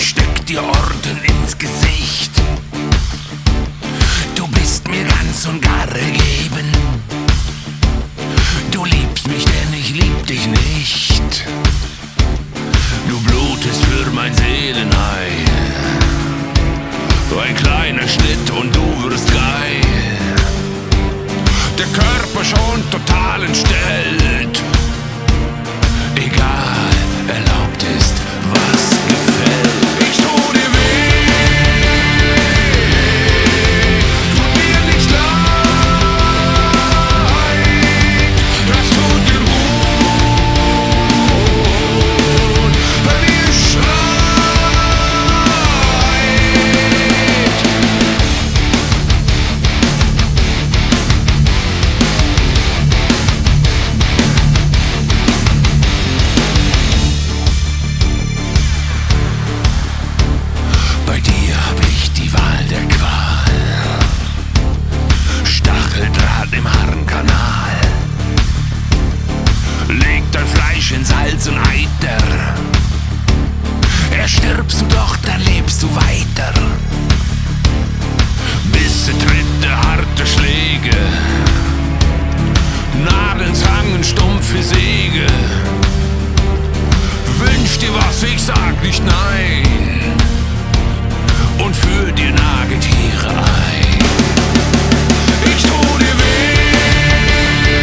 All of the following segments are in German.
steck dir Orden ins Gesicht. Du bist mir ganz und gar ergeben. Du liebst mich, denn ich lieb dich nicht. Du blutest für mein Seelenheil. Ein kleiner Schnitt und du wirst geil. Der Körper schon total entstellt. Egal, erlaubt ist, was gefällt. Ich tu dir weh, tut mir nicht leid, das tut dir gut, wenn ihr schreit. Bei dir hab ich die Wahl der Qual. Stacheldraht im Harnkanal. Leg dein Fleisch in Salz und Eiter. Erstirbst du doch, dann lebst du weiter. Bisse, Tritte, harte Schläge. Nadeln, Zangen, stumpfe Säge. Wünsch dir was, ich sag nicht nein. Und führ dir Nagetiere ein. Ich tu dir weh,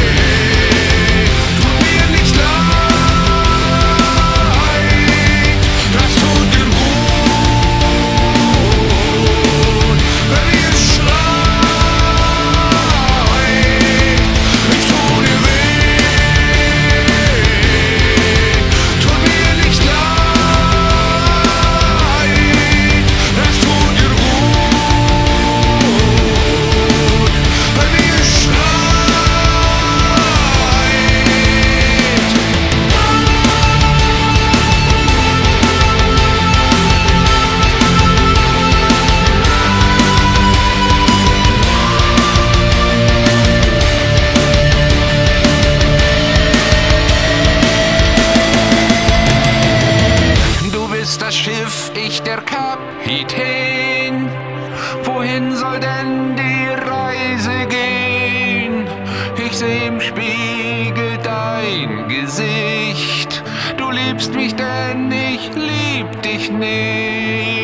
tut mir nicht leid, das tut dir gut, wenn ihr schreit. Ich tu dir weh, tut mir nicht leid, das tut dir gut, wenn ihr schreit. Du bist das Schiff, ich der Kapitän. Wohin soll denn die Reise gehen? Ich seh im Spiegel dein Gesicht. Du liebst mich, denn ich lieb dich nicht.